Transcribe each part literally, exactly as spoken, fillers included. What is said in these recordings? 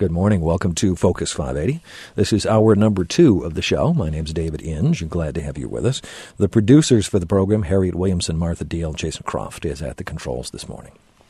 Good morning. Welcome to Focus five eighty. This is hour number two of the show. My name's David Inge. I'm glad to have you with us. The producers for the program, Harriet Williamson, Martha Deal, Jason Croft, is at the controls this morning.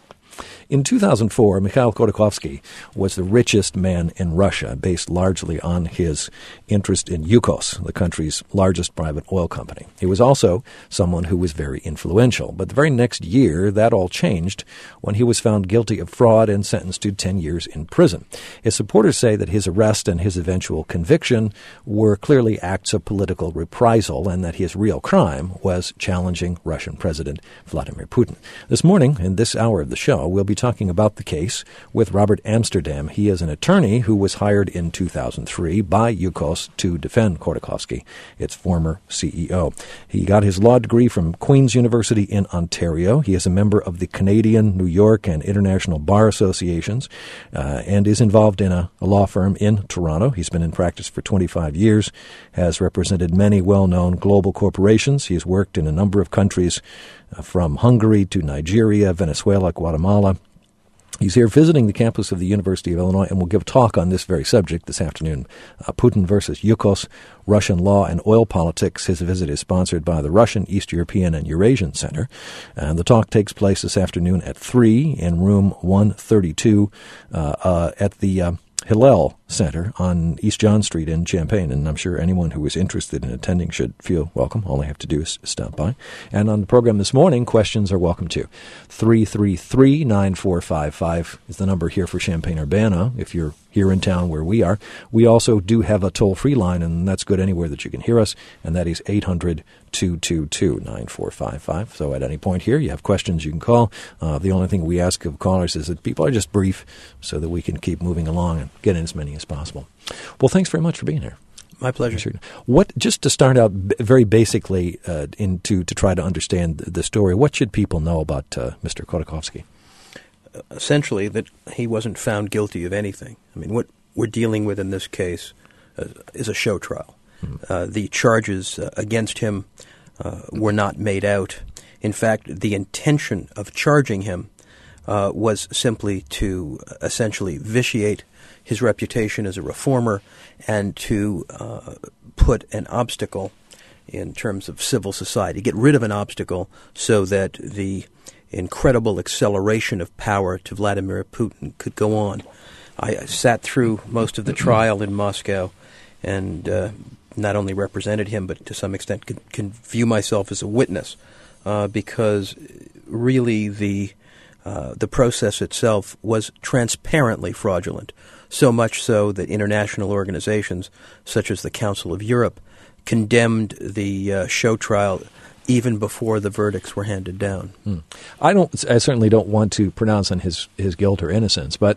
In two thousand four, Mikhail Khodorkovsky was the richest man in Russia, based largely on his interest in Yukos, the country's largest private oil company. He was also someone who was very influential. But the very next year, that all changed when he was found guilty of fraud and sentenced to ten years in prison. His supporters say that his arrest and his eventual conviction were clearly acts of political reprisal and that his real crime was challenging Russian President Vladimir Putin. This morning, in this hour of the show, we'll be talking about the case with Robert Amsterdam. He is an attorney who was hired in two thousand three by Yukos to defend Khodorkovsky, its former C E O. He got his law degree from Queen's University in Ontario. He is a member of the Canadian, New York, and International Bar Associations uh, and is involved in a, a law firm in Toronto. He's been in practice for twenty-five years, has represented many well-known global corporations. He has worked in a number of countries uh, from Hungary to Nigeria, Venezuela, Guatemala. He's here visiting the campus of the University of Illinois and will give a talk on this very subject this afternoon. Uh, Putin versus Yukos, Russian Law and Oil Politics. His visit is sponsored by the Russian, East European, and Eurasian Center. And the talk takes place this afternoon at three in room one thirty-two uh, uh, at the uh, Hillel Center on East John Street in Champaign, and I'm sure anyone who is interested in attending should feel welcome. All they have to do is stop by. And on the program this morning, questions are welcome too. three three three, nine four five five is the number here for Champaign-Urbana, if you're here in town where we are. We also do have a toll-free line, and that's good anywhere that you can hear us, and that is eight hundred, two two two, nine four five five. So at any point here, you have questions, you can call. Uh, the only thing we ask of callers is that people are just brief so that we can keep moving along and get in as many as possible. Well, thanks very much for being here. My pleasure. What, just to start out b- very basically uh, into to try to understand the story, what should people know about uh, Mister Khodorkovsky? Essentially, that he wasn't found guilty of anything. I mean, what we're dealing with in this case uh, is a show trial. Mm-hmm. Uh, the charges uh, against him uh, were not made out. In fact, the intention of charging him uh, was simply to essentially vitiate his reputation as a reformer and to uh, put an obstacle in terms of civil society, get rid of an obstacle so that the incredible acceleration of power to Vladimir Putin could go on. I sat through most of the trial in Moscow and uh, not only represented him, but to some extent can, can view myself as a witness uh, because really the uh, the process itself was transparently fraudulent, so much so that international organizations such as the Council of Europe condemned the uh, show trial even before the verdicts were handed down. Hmm. I don't. I certainly don't want to pronounce on his, his guilt or innocence, but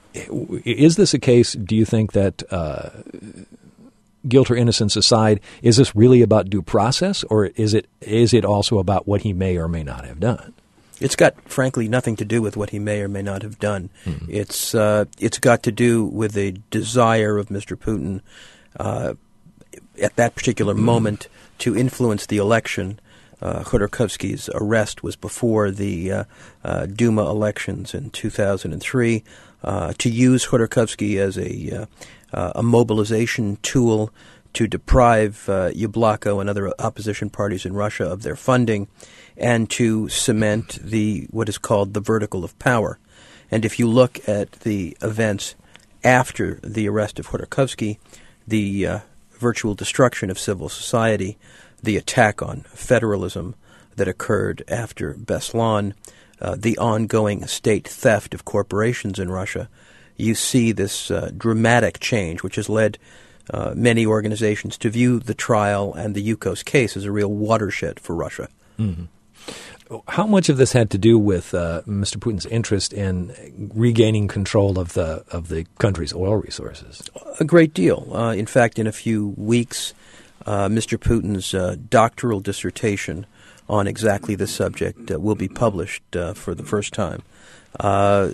is this a case, do you think, that uh, guilt or innocence aside, is this really about due process, or is it is it also about what he may or may not have done? It's got, frankly, nothing to do with what he may or may not have done. Mm-hmm. It's uh, it's got to do with the desire of Mister Putin uh, at that particular mm-hmm. moment to influence the election. Uh, Khodorkovsky's arrest was before the uh, uh, Duma elections in two thousand three. Uh, to use Khodorkovsky as a uh, uh, a mobilization tool to deprive uh, Yabloko and other opposition parties in Russia of their funding, and to cement the what is called the vertical of power. And if you look at the events after the arrest of Khodorkovsky, the uh, virtual destruction of civil society, the attack on federalism that occurred after Beslan, uh, the ongoing state theft of corporations in Russia, you see this uh, dramatic change, which has led uh, many organizations to view the trial and the Yukos case as a real watershed for Russia. Mm-hmm. How much of this had to do with uh, Mister Putin's interest in regaining control of the of the country's oil resources? A great deal. Uh, in fact, in a few weeks, uh, Mister Putin's uh, doctoral dissertation on exactly this subject uh, will be published uh, for the first time. Uh,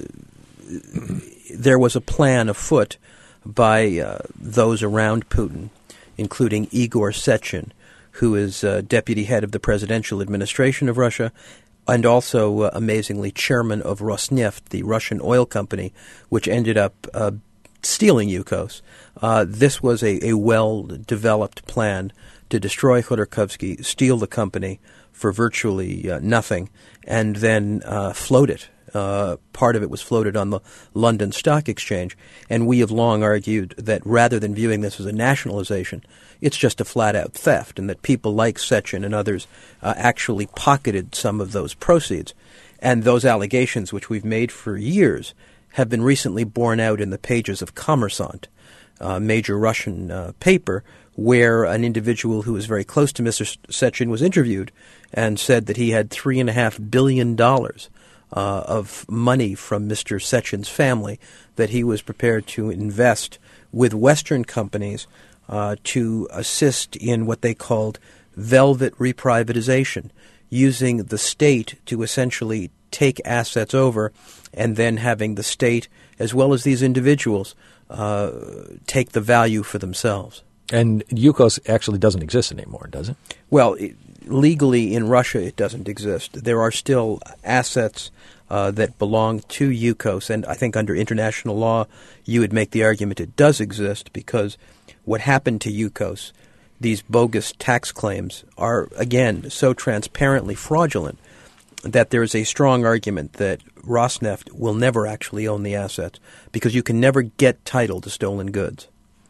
there was a plan afoot by uh, those around Putin, including Igor Sechin, who is uh, deputy head of the presidential administration of Russia, and also, uh, amazingly, chairman of Rosneft, the Russian oil company, which ended up uh, stealing Yukos. Uh, this was a, a well-developed plan to destroy Khodorkovsky, steal the company for virtually uh, nothing, and then uh, float it. Uh, part of it was floated on the London Stock Exchange, and we have long argued that rather than viewing this as a nationalization, it's just a flat-out theft, and that people like Sechin and others uh, actually pocketed some of those proceeds. And those allegations, which we've made for years, have been recently borne out in the pages of Kommersant, a major Russian uh, paper, where an individual who was very close to Mister Sechin was interviewed and said that he had three and a half billion dollars uh, of money from Mister Sechin's family that he was prepared to invest with Western companies uh, to assist in what they called velvet reprivatization, using the state to essentially take assets over and then having the state, as well as these individuals, uh, take the value for themselves. And Yukos actually doesn't exist anymore, does it? Well, it, legally in Russia it doesn't exist. There are still assets uh, that belong to Yukos, and I think under international law you would make the argument it does exist, because what happened to Yukos, these bogus tax claims, are, again, so transparently fraudulent that there is a strong argument that Rosneft will never actually own the assets, because you can never get title to stolen goods.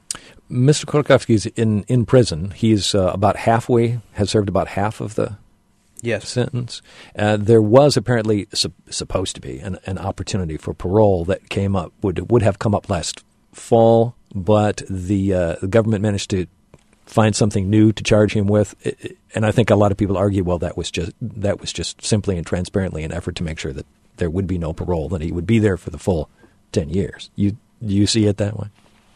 Mister Khodorkovsky is in, in prison. He's uh, about halfway, has served about half of the yes. sentence. Uh, there was apparently su- supposed to be an, an opportunity for parole that came up, would would have come up last fall, but the, uh, the government managed to find something new to charge him with, and I think a lot of people argue, well, that was just that was just simply and transparently an effort to make sure that there would be no parole, that he would be there for the full ten years. You do you see it that way?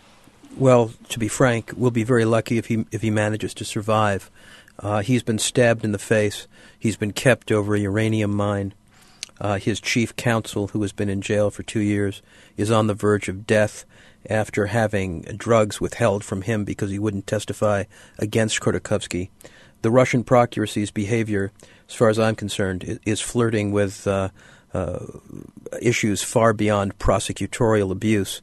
Well, to be frank, we'll be very lucky if he if he manages to survive. Uh, he's been stabbed in the face. He's been kept over a uranium mine. Uh, his chief counsel, who has been in jail for two years, is on the verge of death after having drugs withheld from him because he wouldn't testify against Khodorkovsky. The Russian procuracy's behavior, as far as I'm concerned, is flirting with uh, uh, issues far beyond prosecutorial abuse.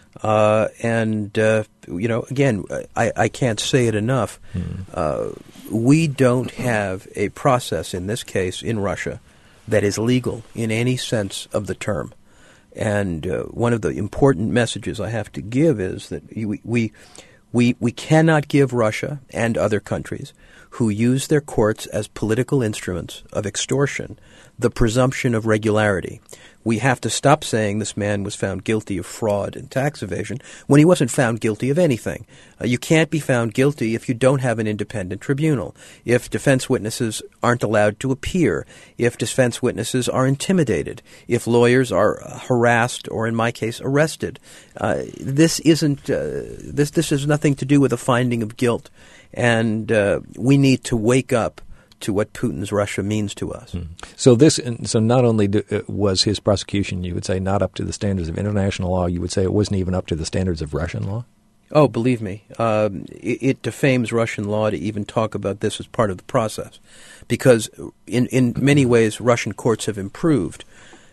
Uh, and, uh, you know, again, I, I can't say it enough. Mm. Uh, we don't have a process in this case in Russia that is legal in any sense of the term. And uh, one of the important messages I have to give is that we, we we we cannot give Russia and other countries who use their courts as political instruments of extortion the presumption of regularity. We have to stop saying this man was found guilty of fraud and tax evasion when he wasn't found guilty of anything. Uh, you can't be found guilty if you don't have an independent tribunal, if defense witnesses aren't allowed to appear, if defense witnesses are intimidated, if lawyers are harassed or, in my case, arrested. Uh, this isn't uh, this this has nothing to do with a finding of guilt, and uh, we need to wake up to what Putin's Russia means to us. Hmm. So this, so not only do, uh, was his prosecution, you would say, not up to the standards of international law, you would say it wasn't even up to the standards of Russian law? Oh, believe me, um, it, it defames Russian law to even talk about this as part of the process, because in, in many ways Russian courts have improved.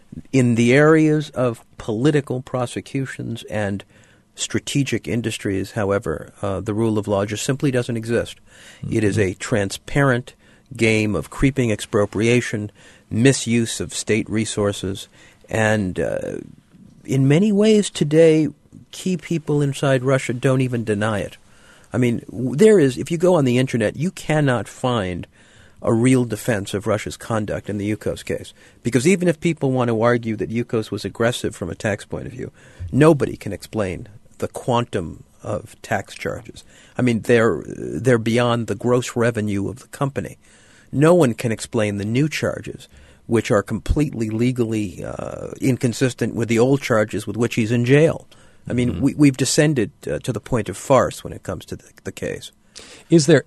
In the areas of political prosecutions and strategic industries, however, uh, the rule of law just simply doesn't exist. Mm-hmm. It is a transparent game of creeping expropriation, misuse of state resources, and uh, in many ways today, key people inside Russia don't even deny it. I mean, there is, if you go on the internet, you cannot find a real defense of Russia's conduct in the Yukos case. Because even if people want to argue that Yukos was aggressive from a tax point of view, nobody can explain the quantum of tax charges. I mean, they're they're beyond the gross revenue of the company. No one can explain the new charges, which are completely legally uh, inconsistent with the old charges with which he's in jail. I mean, mm-hmm. we, we've descended uh, to the point of farce when it comes to the, the case. Is there,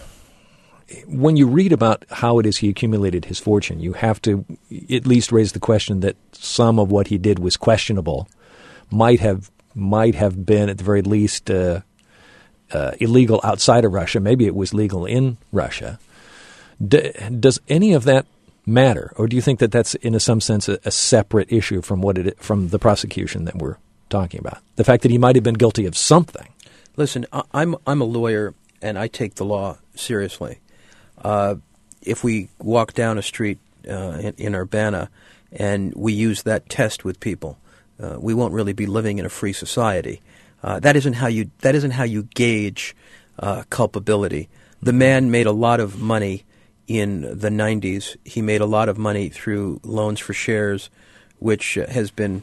when you read about how it is he accumulated his fortune, you have to at least raise the question that some of what he did was questionable, might have might have been at the very least uh, uh, illegal outside of Russia. Maybe it was legal in Russia. D- does any of that matter, or do you think that that's in a, some sense a, a separate issue from what it from the prosecution that we're talking about? The fact that he might have been guilty of something. Listen, I- I'm I'm a lawyer, and I take the law seriously. Uh, if we walk down a street uh, in, in Urbana and we use that test with people, uh, we won't really be living in a free society. Uh, that isn't how you that isn't how you gauge uh, culpability. The man made a lot of money in the nineties. He made a lot of money through loans for shares, which uh, has been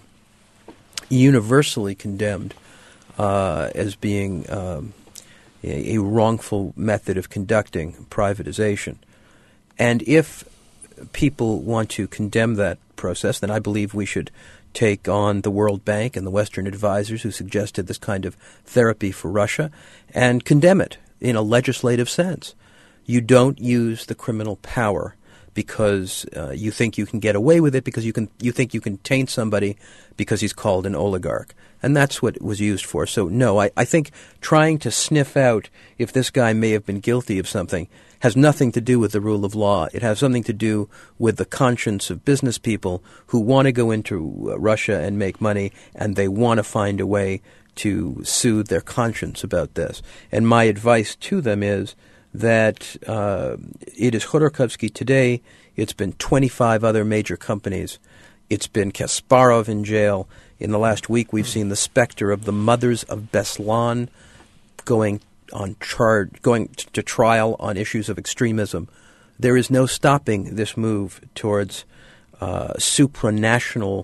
universally condemned uh, as being um, a, a wrongful method of conducting privatization. And if people want to condemn that process, then I believe we should take on the World Bank and the Western advisors who suggested this kind of therapy for Russia and condemn it in a legislative sense. You don't use the criminal power because uh, you think you can get away with it, because you can you think you can taint somebody because he's called an oligarch. And that's what it was used for. So, no, I, I think trying to sniff out if this guy may have been guilty of something has nothing to do with the rule of law. It has something to do with the conscience of business people who want to go into uh, Russia and make money, and they want to find a way to soothe their conscience about this. And my advice to them is that uh, it is Khodorkovsky today. It's been twenty-five other major companies. It's been Kasparov in jail. In the last week, we've seen the specter of the mothers of Beslan going on charge, going t- to trial on issues of extremism. There is no stopping this move towards uh, supranational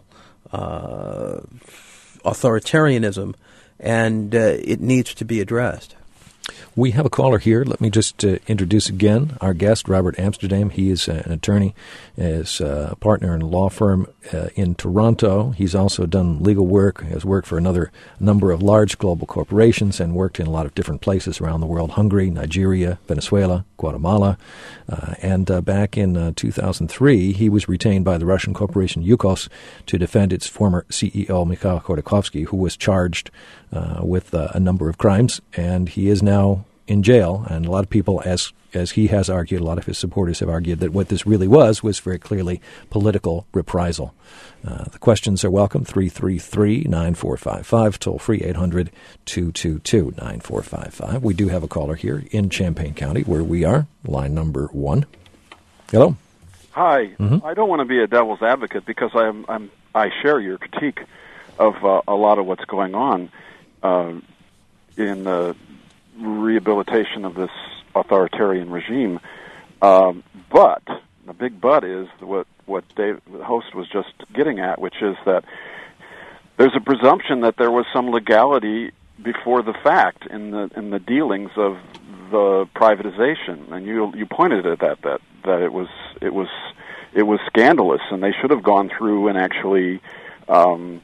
uh, authoritarianism, and uh, it needs to be addressed. We have a caller here. Let me just uh, introduce again our guest, Robert Amsterdam. He is uh, an attorney, is uh, a partner in a law firm uh, in Toronto. He's also done legal work, has worked for another number of large global corporations and worked in a lot of different places around the world: Hungary, Nigeria, Venezuela, Guatemala. Uh, and uh, back in uh, two thousand three, he was retained by the Russian corporation Yukos to defend its former C E O, Mikhail Khodorkovsky, who was charged uh, with uh, a number of crimes, and he is now in jail. And a lot of people, as as he has argued, a lot of his supporters have argued that what this really was was very clearly political reprisal. Uh, the questions are welcome. three three three, nine four five five, toll free eight hundred, two two two, nine four five five. We do have a caller here in Champaign County where we are, line number one. Hello. Hi. Mm-hmm. I don't want to be a devil's advocate because I'm, I'm I share your critique of uh, a lot of what's going on uh, in the rehabilitation of this authoritarian regime. Um, but the big but is what what Dave, the host was just getting at, which is that there's a presumption that there was some legality before the fact in the in the dealings of the privatization, and you you pointed at that that that it was it was it was scandalous, and they should have gone through and actually um,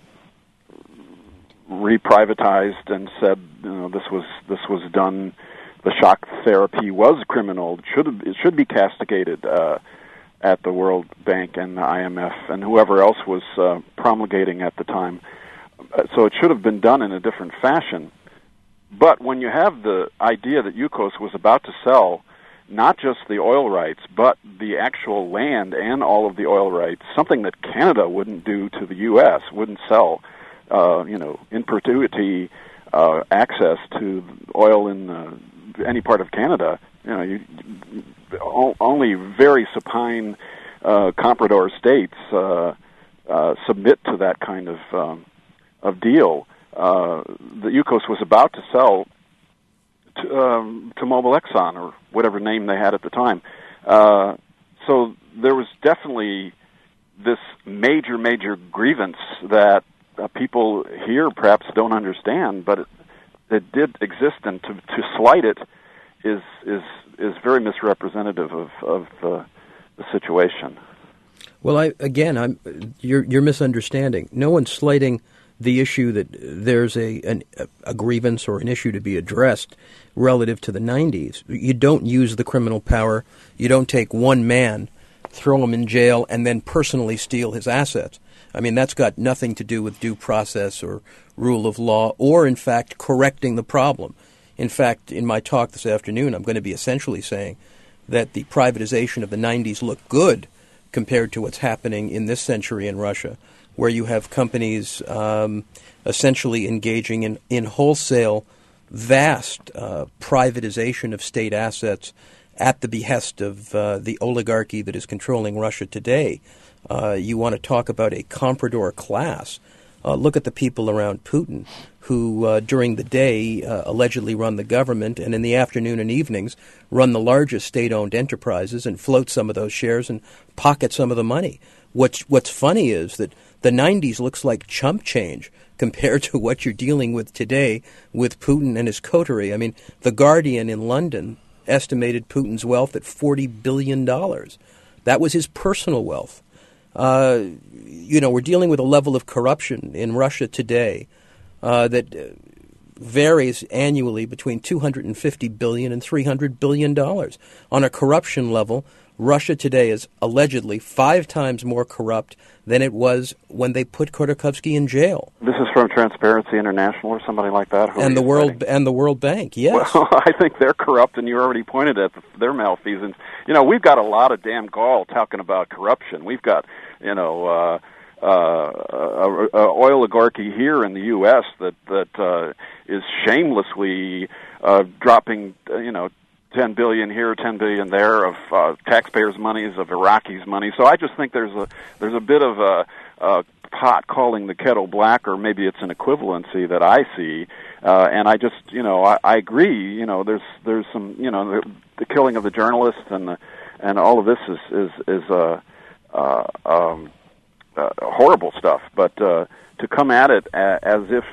reprivatized and said, you know, this was this was done. The shock therapy was criminal. It should it should be castigated uh, at the World Bank and the I M F and whoever else was uh, promulgating at the time. So it should have been done in a different fashion. But when you have the idea that Yukos was about to sell not just the oil rights, but the actual land and all of the oil rights, something that Canada wouldn't do to the U S, wouldn't sell, uh, you know, in perpetuity uh, access to oil in uh, any part of Canada. You know, you, only very supine uh, comprador states uh, uh, submit to that kind of um, of deal. Uh, the Yukos was about to sell to, um, to Mobil Exxon, or whatever name they had at the time. Uh, so there was definitely this major, major grievance that uh, people here perhaps don't understand, but it, it did exist, and to, to slight it is is is very misrepresentative of of uh, the situation. Well, I again, I'm you're you're misunderstanding. No one's slighting the issue that there's a an, a grievance or an issue to be addressed relative to the nineties. You don't use the criminal power. You don't take one man, throw him in jail, and then personally steal his assets. I mean, that's got nothing to do with due process or rule of law or, in fact, correcting the problem. In fact, in my talk this afternoon, I'm going to be essentially saying that the privatization of the nineties looked good compared to what's happening in this century in Russia, where you have companies um, essentially engaging in, in wholesale, vast uh, privatization of state assets at the behest of uh, the oligarchy that is controlling Russia today. Uh, you want to talk about a comprador class. Uh, look at the people around Putin who, uh, during the day, uh, allegedly run the government, and in the afternoon and evenings run the largest state-owned enterprises and float some of those shares and pocket some of the money. What's, what's funny is that the nineties looks like chump change compared to what you're dealing with today with Putin and his coterie. I mean, The Guardian in London estimated Putin's wealth at forty billion dollars. That was his personal wealth. Uh, you know, we're dealing with a level of corruption in Russia today uh, that uh, varies annually between two hundred fifty billion dollars and three hundred billion dollars. On a corruption level, Russia today is allegedly five times more corrupt than it was when they put Khodorkovsky in jail. This is from Transparency International or somebody like that? Who and the World citing? and the World Bank, yes. Well, I think they're corrupt, and you already pointed at their malfeasance. You know, we've got a lot of damn gall talking about corruption. We've got, you know, uh, uh, a, a oligarchy here in the U S that that uh, is shamelessly uh, dropping, uh, you know, ten billion here, ten billion there of uh, taxpayers' monies, of Iraqis' money. So I just think there's a there's a bit of a, a pot calling the kettle black, or maybe it's an equivalency that I see. Uh, and I just, you know, I, I agree. You know, there's there's some, you know, the, the killing of the journalists and the, and all of this is is is uh, uh, um, uh, horrible stuff. But uh, to come at it as if,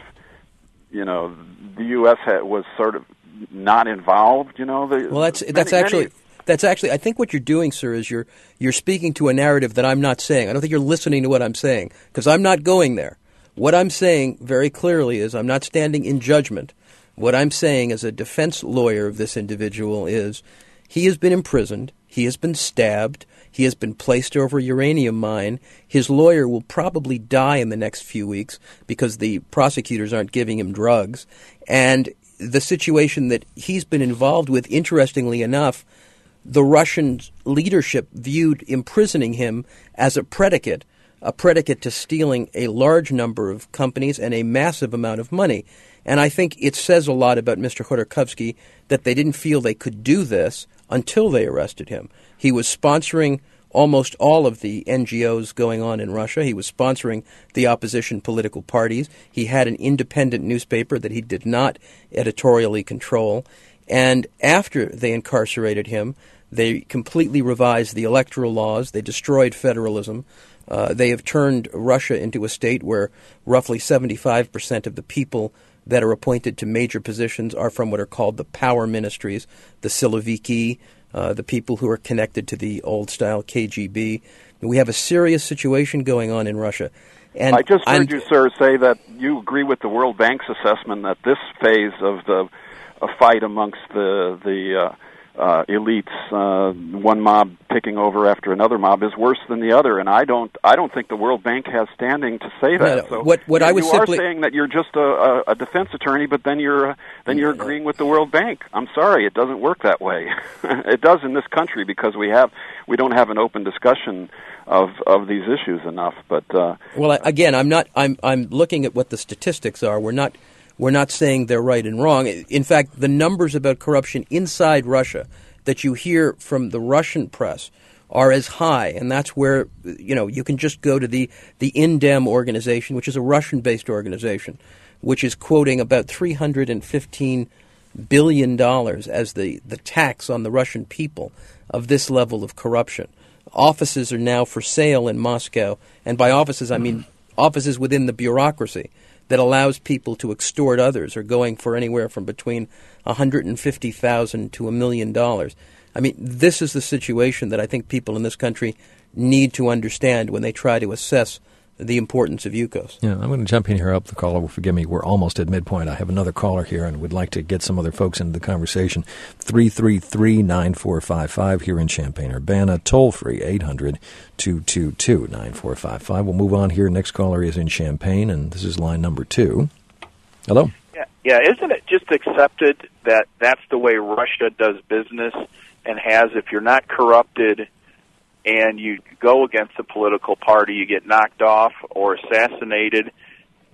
you know, the U S had, was sort of not involved, you know. The, well, that's many, that's actually many... that's actually. I think what you're doing, sir, is you're you're speaking to a narrative that I'm not saying. I don't think you're listening to what I'm saying, because I'm not going there. What I'm saying very clearly is I'm not standing in judgment. What I'm saying as a defense lawyer of this individual is he has been imprisoned, he has been stabbed, he has been placed over a uranium mine. His lawyer will probably die in the next few weeks because the prosecutors aren't giving him drugs. And the situation that he's been involved with, interestingly enough, the Russian leadership viewed imprisoning him as a predicate, a predicate to stealing a large number of companies and a massive amount of money. And I think it says a lot about Mister Khodorkovsky that they didn't feel they could do this until they arrested him. He was sponsoring almost all of the N G Os going on in Russia. He was sponsoring the opposition political parties. He had an independent newspaper that he did not editorially control. And after they incarcerated him, they completely revised the electoral laws. They destroyed federalism. Uh, they have turned Russia into a state where roughly seventy-five percent of the people that are appointed to major positions are from what are called the power ministries, the Siloviki, uh, the people who are connected to the old-style K G B. We have a serious situation going on in Russia. And I just heard I'm, you, sir, say that you agree with the World Bank's assessment that this phase of the a fight amongst the the uh, uh, elites, uh, one mob taking over after another mob, is worse than the other. And I don't, I don't think the World Bank has standing to say that. No, no. So what, what you, I was you simply are saying that you're just a, a, a defense attorney, but then you're uh, then you're agreeing with the World Bank. I'm sorry, it doesn't work that way. It does in this country because we have we don't have an open discussion of of these issues enough. But uh, well, I, again, I'm not. I'm I'm looking at what the statistics are. We're not. We're not saying they're right and wrong. In fact, the numbers about corruption inside Russia that you hear from the Russian press are as high, and that's where, you know, you can just go to the, the Indem organization, which is a Russian-based organization, which is quoting about three hundred fifteen billion dollars as the, the tax on the Russian people of this level of corruption. Offices are now for sale in Moscow, and by offices I mean offices within the bureaucracy that allows people to extort others are going for anywhere from between one hundred fifty thousand dollars to a million dollars. I mean, this is the situation that I think people in this country need to understand when they try to assess the importance of UCOS. Yeah, I'm going to jump in here. Up the caller will forgive me. We're almost at midpoint. I have another caller here and would like to get some other folks into the conversation. three three three, nine four five five here in Champaign-Urbana. Toll free, eight hundred, two two two, nine four five five. We'll move on here. Next caller is in Champaign, and this is line number two. Hello? Yeah, yeah. Isn't it just accepted that that's the way Russia does business and has, if you're not corrupted and you go against a political party, you get knocked off or assassinated,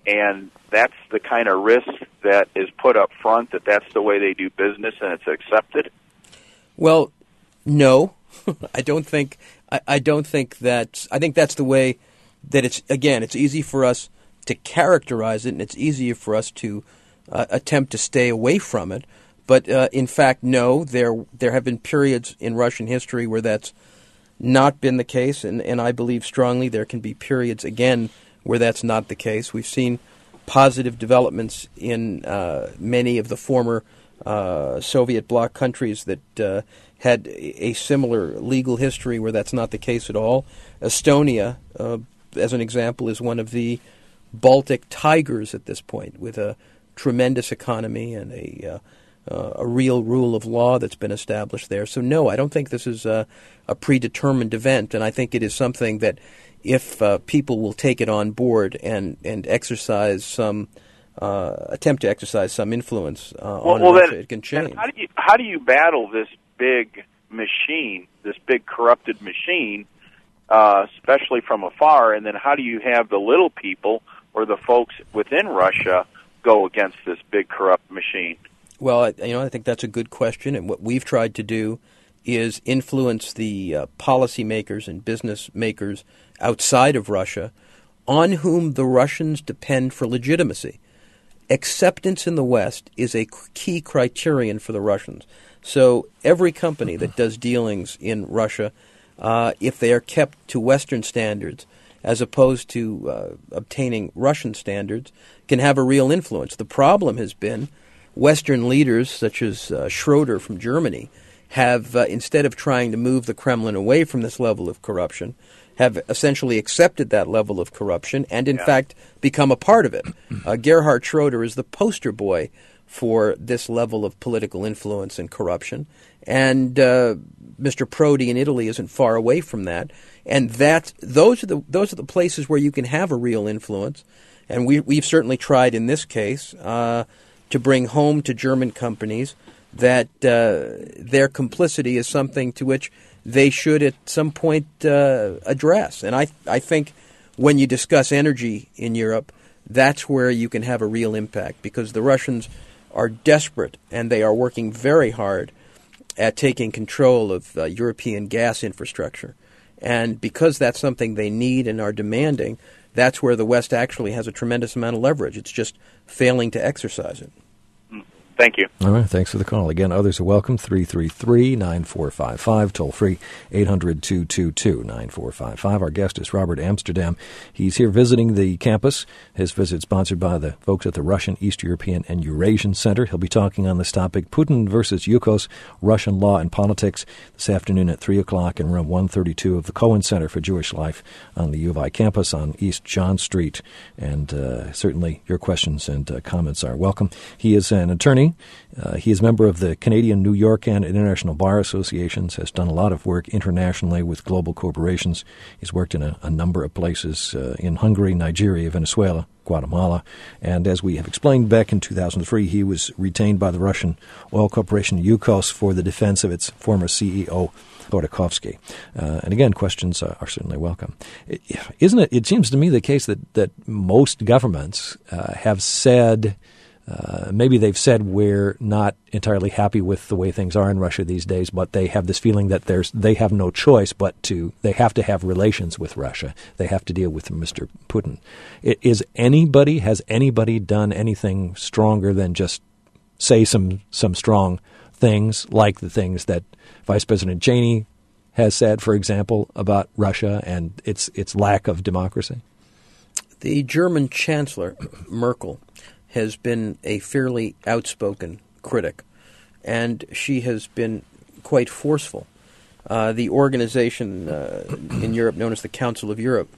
and that's the kind of risk that is put up front, that that's the way they do business and it's accepted? Well, no. I don't think I, I don't think that I think that's the way that it's again, it's easy for us to characterize it, and it's easier for us to uh, attempt to stay away from it. But uh, in fact, no, there there have been periods in Russian history where that's not been the case, and, and I believe strongly there can be periods again where that's not the case. We've seen positive developments in uh, many of the former uh, Soviet bloc countries that uh, had a similar legal history where that's not the case at all. Estonia, uh, as an example, is one of the Baltic tigers at this point, with a tremendous economy and a uh, uh, a real rule of law that's been established there. So no, I don't think this is a, a predetermined event, and I think it is something that if uh, people will take it on board and, and exercise some, uh, attempt to exercise some influence uh, well, on well, Russia, then, it can change. How do you how do you battle this big machine, this big corrupted machine, uh, especially from afar? And then how do you have the little people or the folks within Russia go against this big corrupt machine? Well, I, you know, I think that's a good question, and what we've tried to do is influence the uh, policymakers and business makers outside of Russia on whom the Russians depend for legitimacy. Acceptance in the West is a key criterion for the Russians. So every company that does dealings in Russia, uh, if they are kept to Western standards as opposed to uh, obtaining Russian standards, can have a real influence. The problem has been Western leaders, such as uh, Schroeder from Germany, have, uh, instead of trying to move the Kremlin away from this level of corruption, have essentially accepted that level of corruption and, in yeah. fact, become a part of it. Uh, Gerhard Schroeder is the poster boy for this level of political influence and corruption, and uh, Mister Prodi in Italy isn't far away from that. And that those are the those are the places where you can have a real influence, and we we've certainly tried in this case uh, to bring home to German companies that uh, their complicity is something to which they should at some point uh, address. And I I think when you discuss energy in Europe, that's where you can have a real impact, because the Russians are desperate and they are working very hard at taking control of uh, European gas infrastructure. And because that's something they need and are demanding, that's where the West actually has a tremendous amount of leverage. It's just failing to exercise it. Thank you. All right, thanks for the call. Again, others are welcome, three three three, nine four five five, toll free, eight hundred, two two two, nine four five five. Our guest is Robert Amsterdam. He's here visiting the campus. His visit sponsored by the folks at the Russian, East European, and Eurasian Center. He'll be talking on this topic, Putin versus Yukos, Russian Law and Politics, this afternoon at three o'clock in room one thirty-two of the Cohen Center for Jewish Life on the U of I campus on East John Street. And uh, certainly your questions and uh, comments are welcome. He is an attorney. Uh, he is a member of the Canadian, New York, and International Bar Associations, has done a lot of work internationally with global corporations. He's worked in a, a number of places uh, in Hungary, Nigeria, Venezuela, Guatemala. And as we have explained, back in two thousand three, he was retained by the Russian oil corporation Yukos for the defense of its former C E O, Khodorkovsky. Uh, and again, questions are, are certainly welcome. It, isn't it, it seems to me the case that, that most governments uh, have said... Uh, maybe they've said we're not entirely happy with the way things are in Russia these days, but they have this feeling that there's they have no choice but to they have to have relations with Russia. They have to deal with Mister Putin. Is anybody has anybody done anything stronger than just say some some strong things like the things that Vice President Cheney has said, for example, about Russia and its its lack of democracy? The German Chancellor Merkel has been a fairly outspoken critic, and she has been quite forceful. Uh, the organization uh, in Europe known as the Council of Europe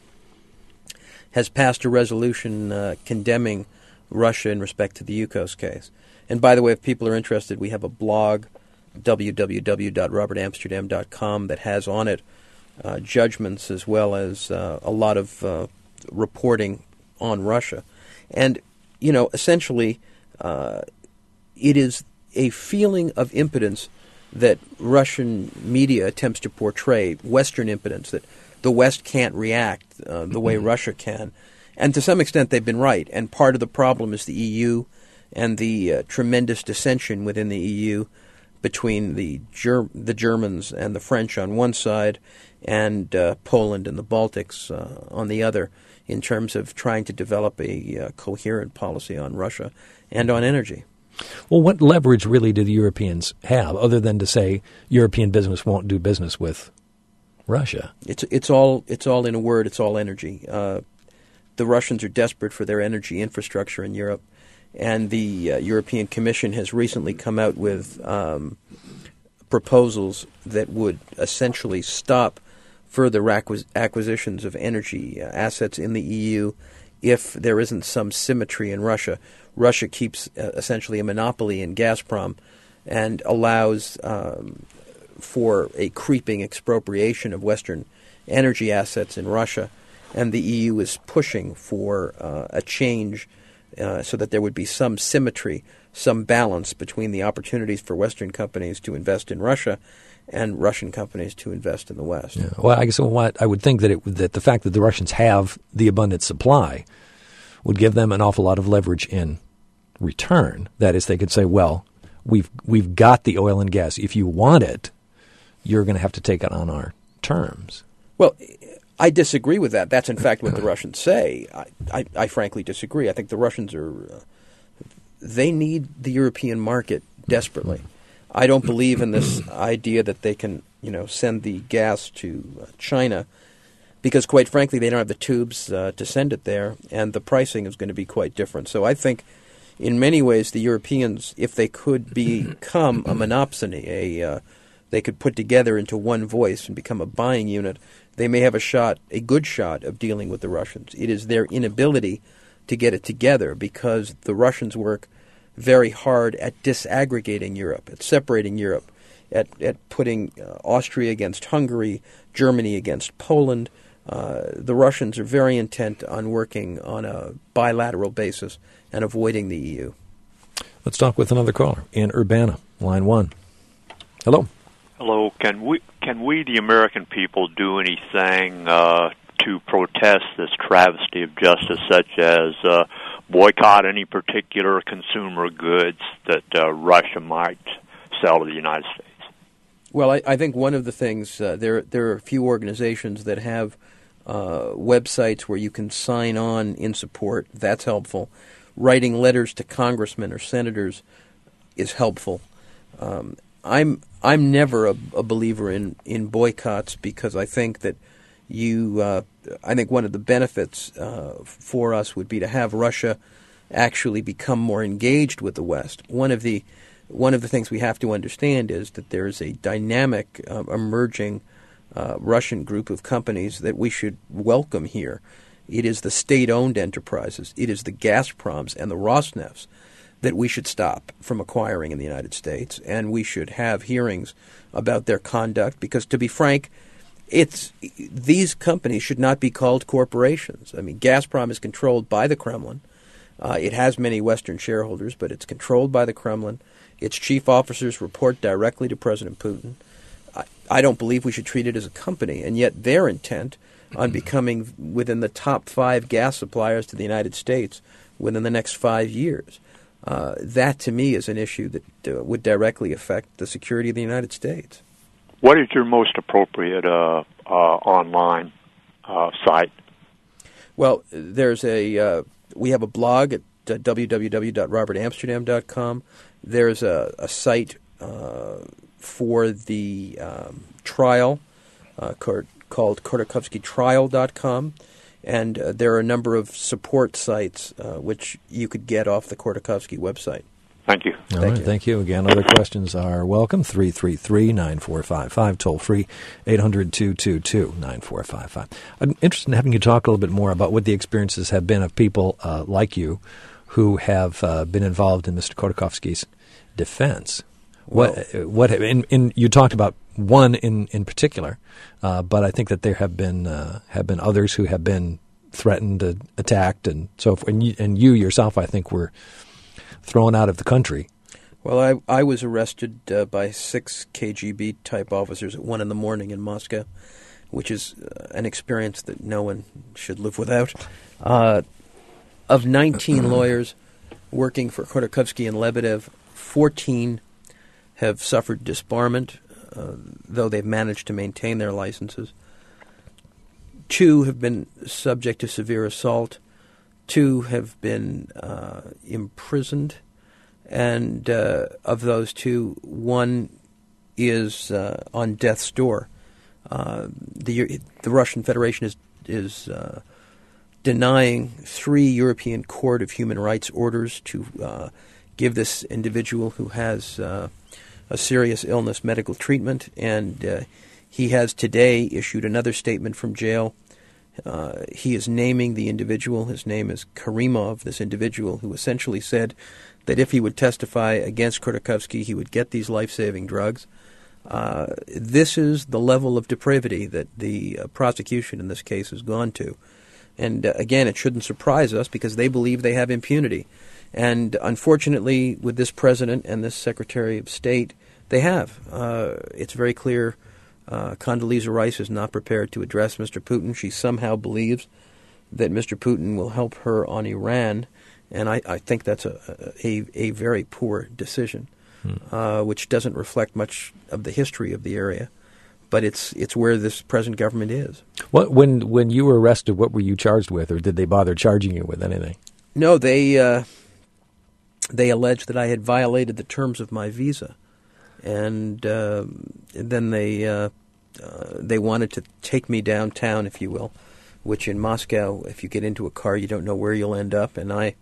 has passed a resolution uh, condemning Russia in respect to the Yukos case. And by the way, if people are interested, we have a blog, w w w dot robert amsterdam dot com, that has on it uh, judgments as well as uh, a lot of uh, reporting on Russia. And You know, essentially, uh, it is a feeling of impotence that Russian media attempts to portray, Western impotence, that the West can't react uh, the way Russia can. And to some extent, they've been right. And part of the problem is the E U and the uh, tremendous dissension within the E U between the Ger- the Germans and the French on one side and uh, Poland and the Baltics uh, on the other, in terms of trying to develop a uh, coherent policy on Russia and on energy. Well, what leverage really do the Europeans have, other than to say European business won't do business with Russia? It's it's all it's all in a word. It's all energy. Uh, the Russians are desperate for their energy infrastructure in Europe, and the uh, European Commission has recently come out with um, proposals that would essentially stop further acquis- acquisitions of energy uh, assets in the E U if there isn't some symmetry in Russia. Russia keeps uh, essentially a monopoly in Gazprom and allows um, for a creeping expropriation of Western energy assets in Russia, and the E U is pushing for uh, a change uh, so that there would be some symmetry, some balance between the opportunities for Western companies to invest in Russia and Russian companies to invest in the West. Yeah. Well, I guess what I would think that it, that the fact that the Russians have the abundant supply would give them an awful lot of leverage in return. That is, they could say, well, we've we've got the oil and gas. If you want it, you're going to have to take it on our terms. Well, I disagree with that. That's, in fact, what the Russians say. I, I, I frankly disagree. I think the Russians are uh, – they need the European market desperately. I don't believe in this idea that they can, you know, send the gas to uh, China because, quite frankly, they don't have the tubes uh, to send it there, and the pricing is going to be quite different. So I think – in many ways, the Europeans, if they could become a monopsony, a uh, they could put together into one voice and become a buying unit, they may have a shot, a good shot, of dealing with the Russians. It is their inability to get it together because the Russians work very hard at disaggregating Europe, at separating Europe, at, at putting uh, Austria against Hungary, Germany against Poland. Uh, the Russians are very intent on working on a bilateral basis and avoiding the E U. Let's talk with another caller in Urbana, line one. Hello. Hello. Can we, can we the American people, do anything uh, to protest this travesty of justice, such as uh, boycott any particular consumer goods that uh, Russia might sell to the United States? Well, I, I think one of the things, uh, there, there are a few organizations that have uh, websites where you can sign on in support. That's helpful. Writing letters to congressmen or senators is helpful. Um, I'm I'm never a, a believer in, in boycotts because I think that you uh, I think one of the benefits uh, for us would be to have Russia actually become more engaged with the West. One of the one of the things we have to understand is that there is a dynamic, uh, emerging uh, Russian group of companies that we should welcome here. It is the state-owned enterprises, it is the Gazproms and the Rosnefts that we should stop from acquiring in the United States, and we should have hearings about their conduct because, to be frank, it's these companies should not be called corporations. I mean, Gazprom is controlled by the Kremlin. Uh, it has many Western shareholders, but it's controlled by the Kremlin. Its chief officers report directly to President Putin. I, I don't believe we should treat it as a company, and yet their intent on becoming within the top five gas suppliers to the United States within the next five years. Uh, that, to me, is an issue that uh, would directly affect the security of the United States. What is your most appropriate uh, uh, online uh, site? Well, there's a uh, we have a blog at uh, w w w dot robert amsterdam dot com. There's a, a site uh, for the um, trial uh, called called Khodorkovsky trial dot com, and uh, there are a number of support sites uh, which you could get off the Khodorkovsky website. Thank you. All Thank right, you. thank you. Again, other questions are welcome. three three three, nine four five five, toll free, eight hundred, two two two, nine four five five. I'm interested in having you talk a little bit more about what the experiences have been of people uh, like you who have uh, been involved in Mister Khodorkovsky's defense. Well, What, what, in, in, you talked about one in, in particular, uh, but I think that there have been uh, have been others who have been threatened, uh, attacked, and so forth. And you, and you yourself, I think, were thrown out of the country. Well, I I was arrested uh, by six K G B type officers at one in the morning in Moscow, which is uh, an experience that no one should live without. Uh, of nineteen lawyers working for Khodorkovsky and Lebedev, fourteen have suffered disbarment, uh, though they've managed to maintain their licenses. Two have been subject to severe assault. Two have been uh, imprisoned. And uh, of those two, one is uh, on death's door. Uh, the the Russian Federation is is uh, denying three European Court of Human Rights orders to uh, give this individual who has uh, a serious illness medical treatment, and uh, he has today issued another statement from jail. Uh, he is naming the individual. His name is Karimov, this individual who essentially said that if he would testify against Khodorkovsky, he would get these life-saving drugs. Uh, this is the level of depravity that the uh, prosecution in this case has gone to. And uh, again, it shouldn't surprise us because they believe they have impunity. And unfortunately, with this president and this Secretary of State, they have. Uh, it's very clear uh, Condoleezza Rice is not prepared to address Mister Putin. She somehow believes that Mister Putin will help her on Iran, and I, I think that's a, a, a very poor decision, hmm. uh, which doesn't reflect much of the history of the area. But it's it's where this present government is. What when when you were arrested, what were you charged with, or did they bother charging you with anything? No, they uh, they alleged that I had violated the terms of my visa, and uh, then they uh, uh, they wanted to take me downtown, if you will, which in Moscow, if you get into a car, you don't know where you'll end up, and I.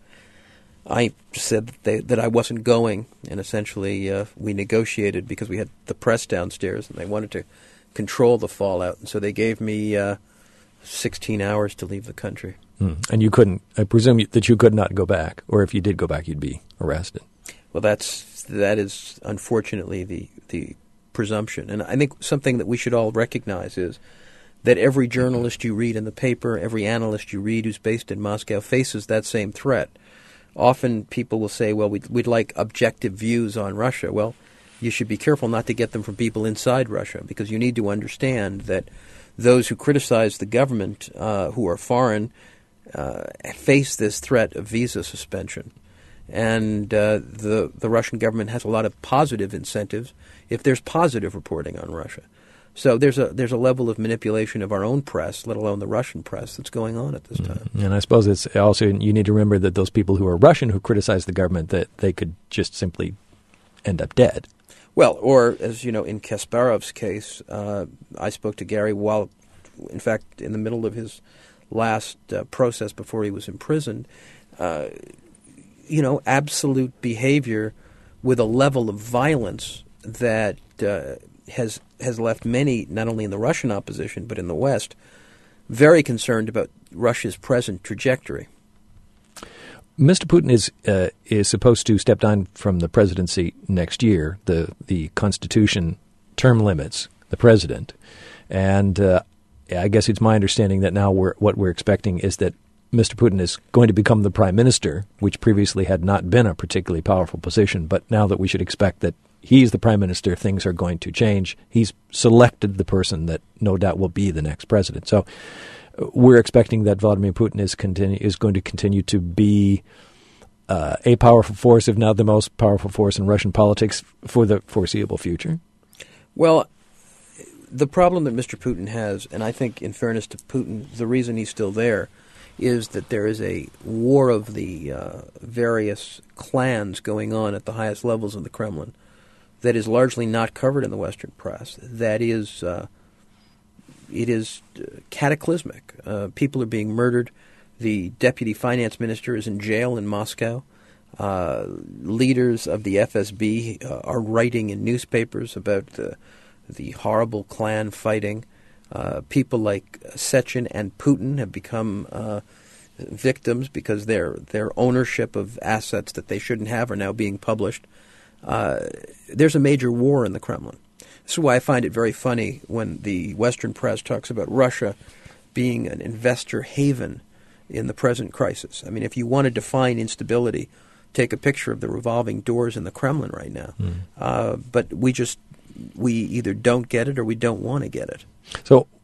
I said that, they, that I wasn't going, and essentially uh, we negotiated because we had the press downstairs, and they wanted to control the fallout, and so they gave me uh, sixteen hours to leave the country. Mm. And you couldn't, I presume that you could not go back, or if you did go back, you'd be arrested. Well, that's that is unfortunately the the presumption, and I think something that we should all recognize is that every journalist you read in the paper, every analyst you read who's based in Moscow faces that same threat. Often people will say, well, we'd, we'd like objective views on Russia. Well, you should be careful not to get them from people inside Russia, because you need to understand that those who criticize the government, uh, who are foreign, uh, face this threat of visa suspension. And uh, the, the Russian government has a lot of positive incentives if there's positive reporting on Russia. So there's a there's a level of manipulation of our own press, let alone the Russian press, that's going on at this time. And I suppose it's also, you need to remember that those people who are Russian who criticize the government, that they could just simply end up dead. Well, or as you know, in Kasparov's case, uh, I spoke to Gary while, in fact, in the middle of his last uh, process before he was imprisoned. Uh, you know, absolute behavior with a level of violence that uh, has has left many, not only in the Russian opposition, but in the West, very concerned about Russia's present trajectory. Mister Putin is uh, is supposed to step down from the presidency next year. The the Constitution term limits the president, and uh, I guess it's my understanding that now we're, what we're expecting is that Mister Putin is going to become the prime minister, which previously had not been a particularly powerful position. But now that we should expect that he's the prime minister, things are going to change. He's selected the person that no doubt will be the next president. So uh, we're expecting that Vladimir Putin is continue, is going to continue to be uh, a powerful force, if not the most powerful force in Russian politics for the foreseeable future. Well, the problem that Mister Putin has, and I think in fairness to Putin, the reason he's still there, is that there is a war of the uh, various clans going on at the highest levels of the Kremlin that is largely not covered in the Western press. That is, uh, it is uh, cataclysmic. Uh, people are being murdered. The deputy finance minister is in jail in Moscow. Uh, leaders of the F S B uh, are writing in newspapers about the, the horrible clan fighting. Uh, people like Sechin and Putin have become uh, victims because their their ownership of assets that they shouldn't have are now being published. Uh, there's a major war in the Kremlin. This is why I find it very funny when the Western press talks about Russia being an investor haven in the present crisis. I mean, if you want to define instability, take a picture of the revolving doors in the Kremlin right now. Mm. Uh, but we just, we either don't get it or we don't want to get it. So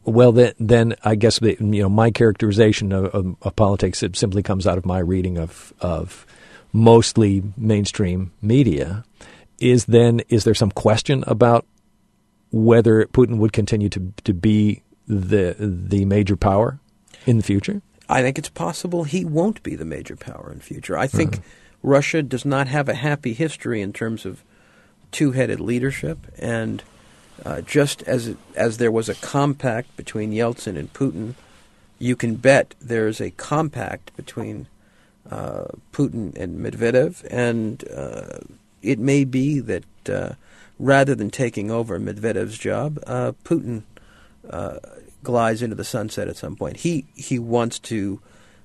well, then, then I guess the, you know my characterization of, of, of politics, it simply comes out of my reading of of mostly mainstream media. Is then is there some question about whether Putin would continue to to be the the major power in the future? I think it's possible he won't be the major power in the future. I think uh-huh. Russia does not have a happy history in terms of two-headed leadership, and uh, just as it, as there was a compact between Yeltsin and Putin, you can bet there is a compact between uh, Putin and Medvedev, and uh, it may be that uh, rather than taking over Medvedev's job, uh, Putin uh, glides into the sunset at some point. He he wants to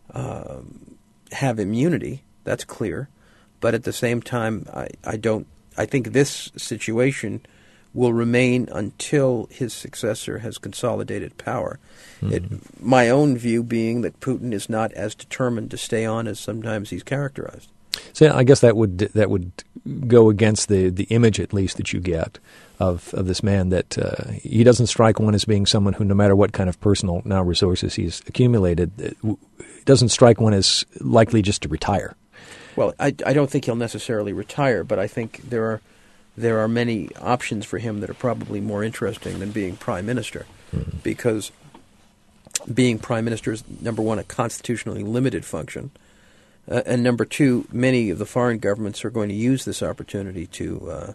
um, have immunity, that's clear, but at the same time, I, I don't. I think this situation will remain until his successor has consolidated power. Mm-hmm. It, my own view being that Putin is not as determined to stay on as sometimes he's characterized. So I guess that would that would go against the, the image, at least, that you get of, of this man, that uh, he doesn't strike one as being someone who, no matter what kind of personal now resources he's accumulated, it doesn't strike one as likely just to retire. Well, I, I don't think he'll necessarily retire, but I think there are there are many options for him that are probably more interesting than being prime minister, mm-hmm. because being prime minister is, number one, a constitutionally limited function. Uh, and number two, many of the foreign governments are going to use this opportunity to uh,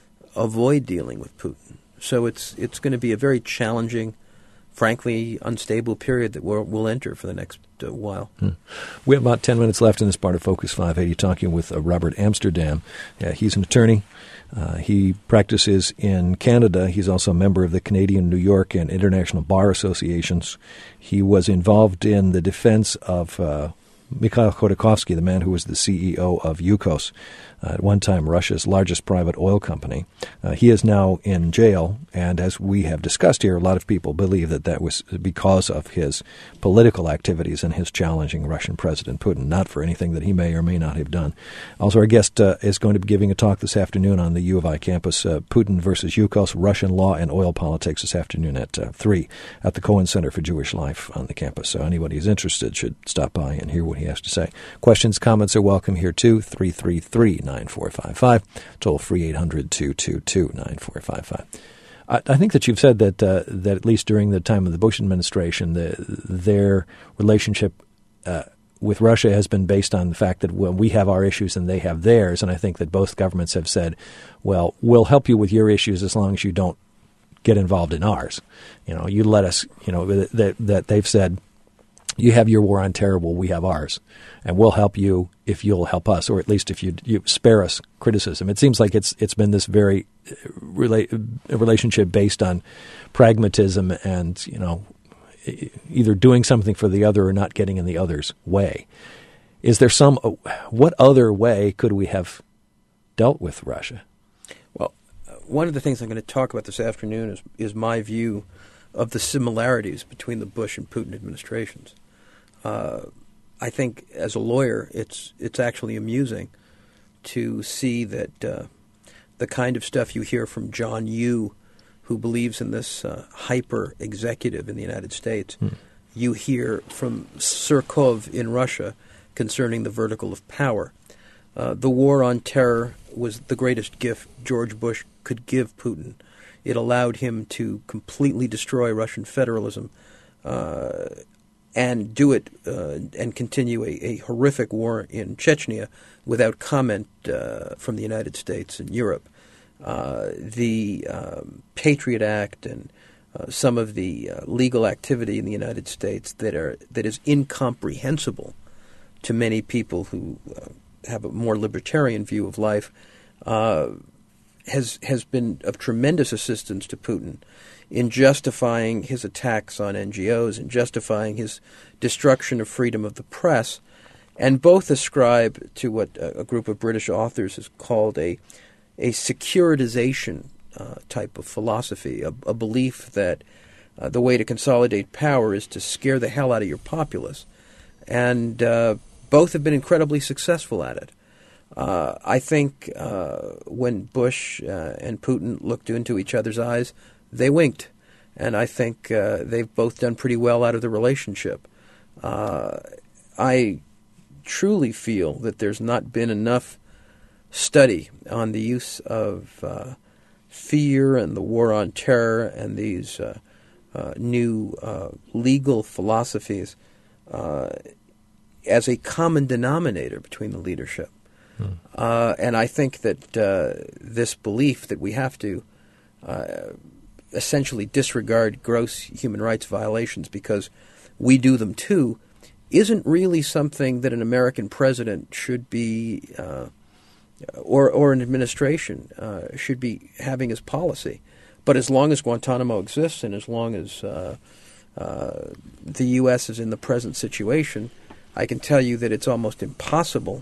avoid dealing with Putin. So it's it's going to be a very challenging, frankly, unstable period that we'll, we'll enter for the next uh, while. Hmm. We have about ten minutes left in this part of Focus five eighty, talking with uh, Robert Amsterdam. Uh, he's an attorney. Uh, he practices in Canada. He's also a member of the Canadian, New York, and International Bar Associations. He was involved in the defense of Uh, Mikhail Khodorkovsky, the man who was the C E O of Yukos, uh, at one time Russia's largest private oil company. Uh, he is now in jail, and as we have discussed here, a lot of people believe that that was because of his political activities and his challenging Russian President Putin, not for anything that he may or may not have done. Also, our guest uh, is going to be giving a talk this afternoon on the U of I campus, uh, Putin versus Yukos, Russian Law and Oil Politics, this afternoon at uh, three at the Cohen Center for Jewish Life on the campus. So anybody who's interested should stop by and hear what he has to say. Questions, comments are welcome here too. three three three, nine four five five. Toll free eight hundred, two two two, nine four five five. I, I think that you've said that uh, that at least during the time of the Bush administration, the, their relationship uh, with Russia has been based on the fact that, well, we have our issues and they have theirs. And I think that both governments have said, well, we'll help you with your issues as long as you don't get involved in ours. You know, you let us, you know, that, that they've said, you have your war on terror, well, we have ours, and we'll help you if you'll help us, or at least if you you spare us criticism. It seems like it's it's been this very rela- relationship based on pragmatism and, you know, either doing something for the other or not getting in the other's way. Is there some what other way could we have dealt with Russia? Well, one of the things I'm going to talk about this afternoon is is my view of the similarities between the Bush and Putin administrations. Uh, I think as a lawyer, it's it's actually amusing to see that uh, the kind of stuff you hear from John Yoo, who believes in this uh, hyper-executive in the United States, hmm. you hear from Surkov in Russia concerning the vertical of power. Uh, the war on terror was the greatest gift George Bush could give Putin. It allowed him to completely destroy Russian federalism uh, and do it uh, and continue a, a horrific war in Chechnya without comment uh, from the United States and Europe. Uh, the um, Patriot Act and uh, some of the uh, legal activity in the United States that are that is incomprehensible to many people who uh, have a more libertarian view of life uh, has has been of tremendous assistance to Putin in justifying his attacks on N G Os and justifying his destruction of freedom of the press, and both ascribe to what a group of British authors has called a a securitization uh, type of philosophy, a, a belief that uh, the way to consolidate power is to scare the hell out of your populace, and uh, both have been incredibly successful at it. Uh, I think uh, when Bush uh, and Putin looked into each other's eyes, they winked. and I think uh, they've both done pretty well out of the relationship. Uh, I truly feel that there's not been enough study on the use of uh, fear and the war on terror and these uh, uh, new uh, legal philosophies uh, as a common denominator between the leadership. Hmm. Uh, and I think that uh, this belief that we have to uh, essentially disregard gross human rights violations because we do them too isn't really something that an American president should be, uh, or or an administration uh, should be having as policy. But as long as Guantanamo exists and as long as uh, uh, the U S is in the present situation, I can tell you that it's almost impossible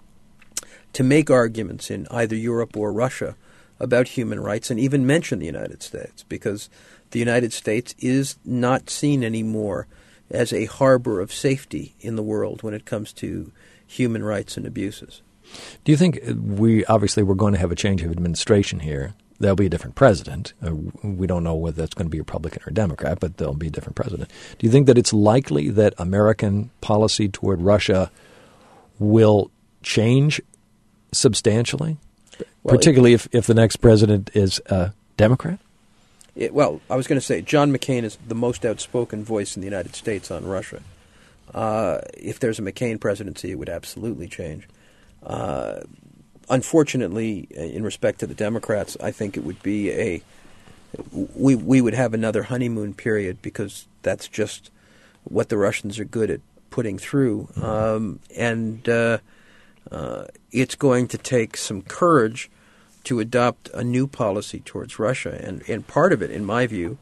to make arguments in either Europe or Russia about human rights and even mention the United States, because the United States is not seen anymore as a harbor of safety in the world when it comes to human rights and abuses. Do you think we, obviously we're going to have a change of administration here. There'll be a different president. Uh, we don't know whether that's going to be Republican or Democrat, but there'll be a different president. Do you think that it's likely that American policy toward Russia will change substantially, well, particularly it, if, if the next president is a Democrat? It, well, I was going to say John McCain is the most outspoken voice in the United States on Russia. Uh, if there's a McCain presidency, it would absolutely change. Uh, unfortunately, in respect to the Democrats, I think it would be a we we would have another honeymoon period because that's just what the Russians are good at putting through, mm-hmm. um, and uh, uh, it's going to take some courage to adopt a new policy towards Russia, and and part of it, in my view,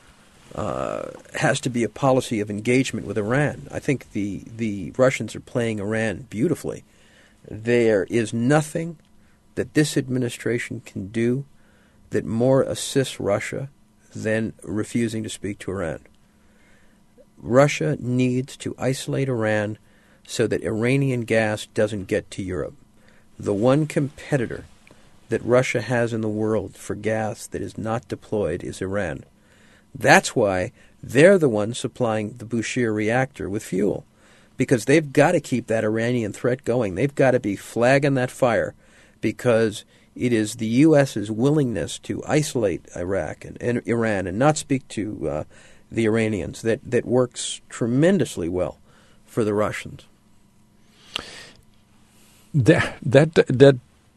uh, has to be a policy of engagement with Iran. I think the the Russians are playing Iran beautifully. There is nothing that this administration can do that more assists Russia than refusing to speak to Iran. Russia needs to isolate Iran so that Iranian gas doesn't get to Europe. The one competitor that Russia has in the world for gas that is not deployed is Iran. That's why they're the ones supplying the Bushehr reactor with fuel, because they've got to keep that Iranian threat going. They've got to be flagging that fire, because it is the U S's willingness to isolate Iraq and, and Iran and not speak to uh, the Iranians that, that works tremendously well for the Russians. That that that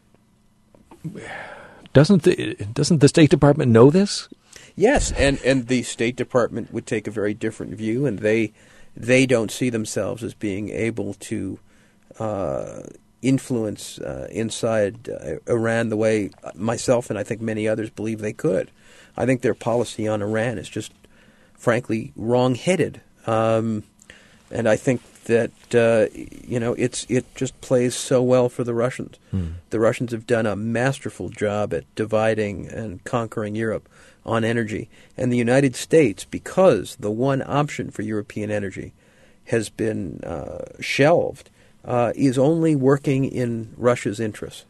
doesn't the doesn't the State Department know this? Yes, and, and the State Department would take a very different view, and they they don't see themselves as being able to uh, influence uh, inside uh, Iran the way myself and I think many others believe they could. I think their policy on Iran is just, frankly, wrong-headed, um, and I think that uh, you know it's it just plays so well for the Russians. Hmm. The Russians have done a masterful job at dividing and conquering Europe on energy, and the United States, because the one option for European energy has been uh, shelved, uh, is only working in Russia's interests.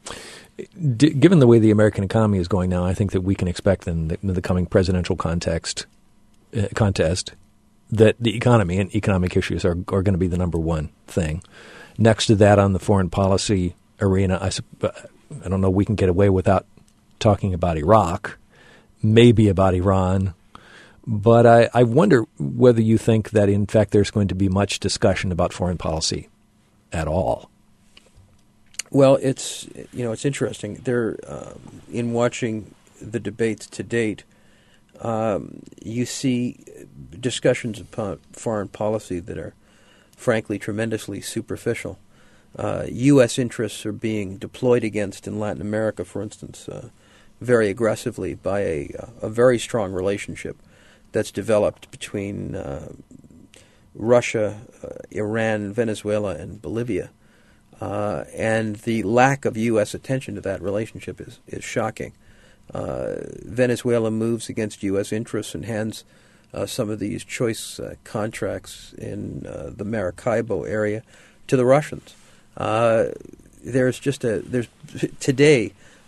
D- given the way the American economy is going now, I think that we can expect in the, in the coming presidential context uh, contest that the economy and economic issues are, are going to be the number one thing. Next to that, on the foreign policy arena, I, I don't know, we can get away without talking about Iraq, maybe about Iran, but I, I wonder whether you think that, in fact, there's going to be much discussion about foreign policy at all. Well, it's you know it's interesting. There, um, in watching the debates to date, um, you see discussions about foreign policy that are, frankly, tremendously superficial. Uh, U S interests are being deployed against in Latin America, for instance, uh, very aggressively by a, a very strong relationship that's developed between uh, Russia, uh, Iran, Venezuela, and Bolivia. Uh, and the lack of U S attention to that relationship is, is shocking. Uh, Venezuela moves against U S interests and hands uh, some of these choice uh, contracts in uh, the Maracaibo area to the Russians. Uh, there's just a there's today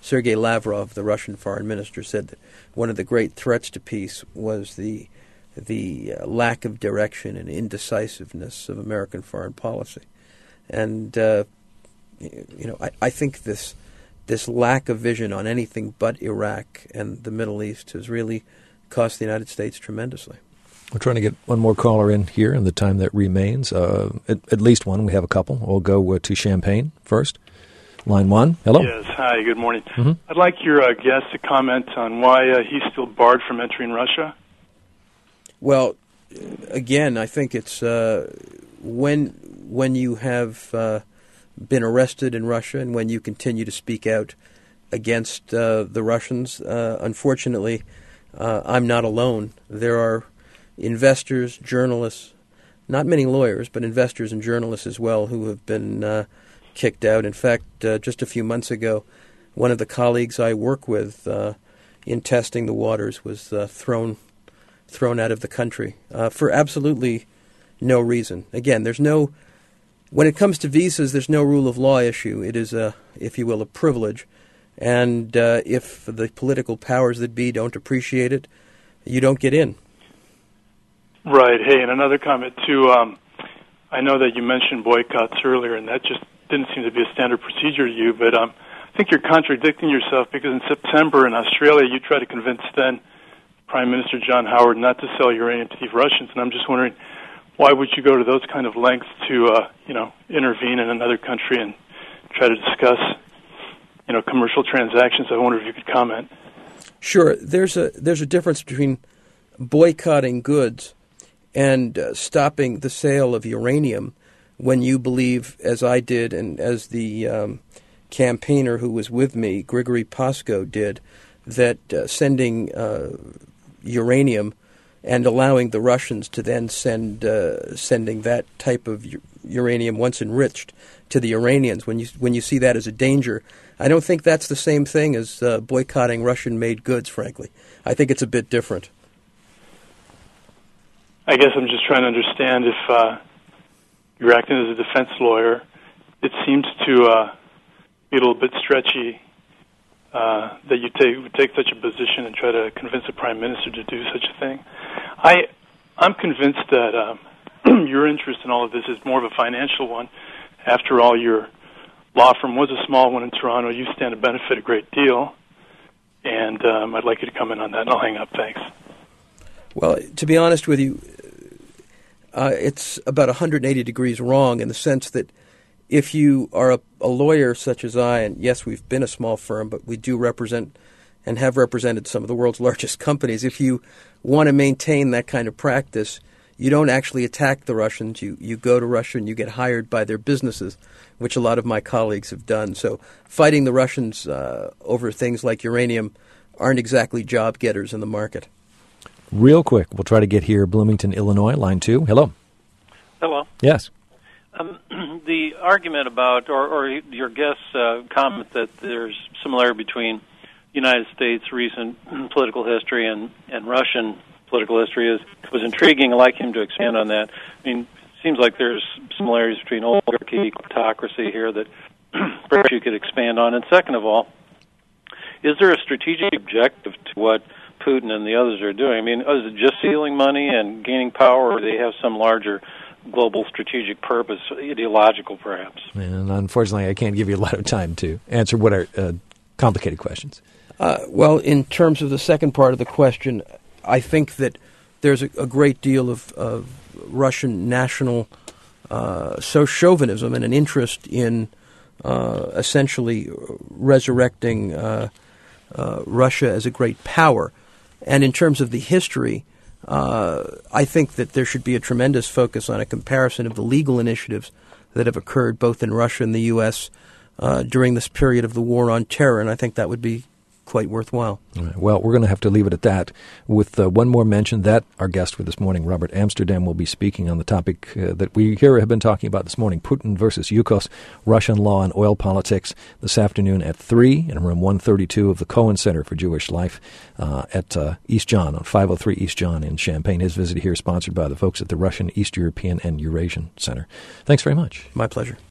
Sergei Lavrov, the Russian foreign minister, said that one of the great threats to peace was the the uh, lack of direction and indecisiveness of American foreign policy. And, uh, you know, I, I think this this lack of vision on anything but Iraq and the Middle East has really cost the United States tremendously. We're trying to get one more caller in here in the time that remains. Uh, at, at least one. We have a couple. We'll go uh, to Champaign first. Line one. Hello. Yes. Hi. Good morning. Mm-hmm. I'd like your uh, guest to comment on why uh, he's still barred from entering Russia. Well, again, I think it's uh, when when you have uh, been arrested in Russia and when you continue to speak out against uh, the Russians. Uh, unfortunately, uh, I'm not alone. There are investors, journalists, not many lawyers, but investors and journalists as well who have been uh, kicked out. In fact, uh, just a few months ago, one of the colleagues I work with uh, in testing the waters was uh, thrown thrown out of the country uh, for absolutely no reason. Again, there's no, when it comes to visas, there's no rule of law issue. It is a, if you will, a privilege. And uh, if the political powers that be don't appreciate it, you don't get in. Right. Hey, and another comment, too. Um, I know that you mentioned boycotts earlier, and that just didn't seem to be a standard procedure to you, but um, I think you're contradicting yourself because in September in Australia, you tried to convince then Prime Minister John Howard not to sell uranium to the Russians, and I'm just wondering, why would you go to those kind of lengths to, uh, you know, intervene in another country and try to discuss, you know, commercial transactions? I wonder if you could comment. Sure. There's a there's a difference between boycotting goods and uh, stopping the sale of uranium when you believe, as I did and as the um, campaigner who was with me, Grigory Pasko, did, that uh, sending uh, uranium and allowing the Russians to then send uh, sending that type of u- uranium once enriched to the Iranians, when you when you see that as a danger, I don't think that's the same thing as uh, boycotting Russian-made goods, frankly. I think it's a bit different. I guess I'm just trying to understand if uh, you're acting as a defense lawyer. It seems to uh, be a little bit stretchy uh, that you take would take such a position and try to convince the prime minister to do such a thing. I, I'm convinced that um, your interest in all of this is more of a financial one. After all, your law firm was a small one in Toronto. You stand to benefit a great deal, and um, I'd like you to comment on that, and I'll hang up. Thanks. Well, to be honest with you, uh, it's about one hundred eighty degrees wrong in the sense that if you are a, a lawyer such as I, and yes, we've been a small firm, but we do represent and have represented some of the world's largest companies, if you want to maintain that kind of practice, you don't actually attack the Russians. You, you go to Russia and you get hired by their businesses, which a lot of my colleagues have done. So fighting the Russians uh, over things like uranium aren't exactly job getters in the market. Real quick, we'll try to get here. Bloomington, Illinois, line two. Hello. Hello. Yes. Um, the argument about, or, or your guest's uh, comment that there's similarity between United States' recent political history and, and Russian political history is was intriguing. I'd like him to expand on that. I mean, it seems like there's similarities between oligarchy, autocracy here that perhaps you could expand on. And second of all, is there a strategic objective to what Putin and the others are doing? I mean, is it just stealing money and gaining power, or do they have some larger global strategic purpose, ideological perhaps? And unfortunately, I can't give you a lot of time to answer what are uh, complicated questions. Uh, well, in terms of the second part of the question, I think that there's a, a great deal of, of Russian national uh, so chauvinism and an interest in uh, essentially resurrecting uh, uh, Russia as a great power. And in terms of the history, uh, I think that there should be a tremendous focus on a comparison of the legal initiatives that have occurred both in Russia and the U S uh, during this period of the war on terror, and I think that would be quite worthwhile. Right. Well, we're going to have to leave it at that. With uh, one more mention that our guest for this morning, Robert Amsterdam, will be speaking on the topic uh, that we here have been talking about this morning, Putin versus Yukos, Russian law and oil politics, this afternoon at three in room one thirty-two of the Cohen Center for Jewish Life uh, at uh, East John, on five oh three East John in Champaign. His visit here is sponsored by the folks at the Russian, East European, and Eurasian Center. Thanks very much. My pleasure.